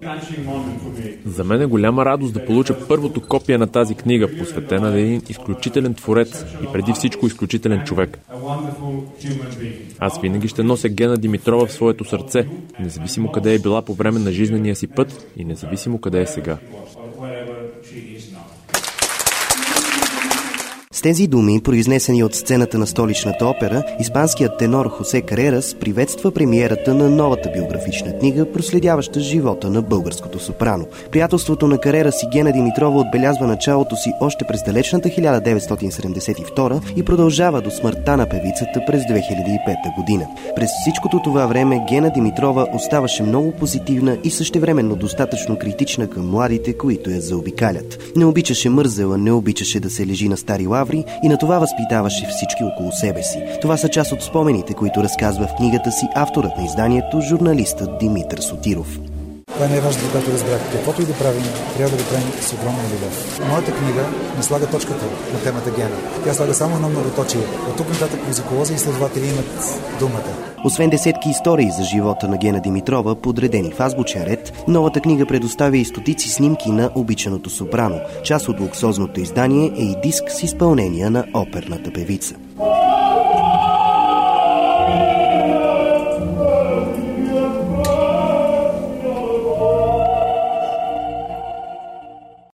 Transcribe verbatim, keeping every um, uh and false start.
За мен е голяма радост да получа първото копие на тази книга, посветена на един изключителен творец и преди всичко изключителен човек. Аз винаги ще нося Гена Димитрова в своето сърце, независимо къде е била по време на жизнения си път и независимо къде е сега. С тези думи, произнесени от сцената на Столичната опера, испанският тенор Хосе Карерас приветства премиерата на новата биографична книга, проследяваща живота на българското сопрано. Приятелството на Карерас и Гена Димитрова отбелязва началото си още през далечната хиляда деветстотин седемдесет и втора и продължава до смъртта на певицата през две хиляди и пета година. През всичкото това време Гена Димитрова оставаше много позитивна и същевременно достатъчно критична към младите, които я заобикалят. Не обичаше мързела, не обичаше да се лежи на стари лаври и на това възпитаваше всички около себе си. Това са част от спомените, които разказва в книгата си авторът на изданието, журналистът Димитър Сотиров. Това е най-важното, което разбрах. Каквото и да правим, трябва да го правим с огромна любов. Моята книга не слага точката на темата Гена. Тя слага само едно многоточие. От тук нататък музиколози и следователи имат думата. Освен десетки истории за живота на Гена Димитрова, подредени в азбучен ред, новата книга предоставя и стотици снимки на обичаното сопрано. Част от луксозното издание е и диск с изпълнения на оперната певица.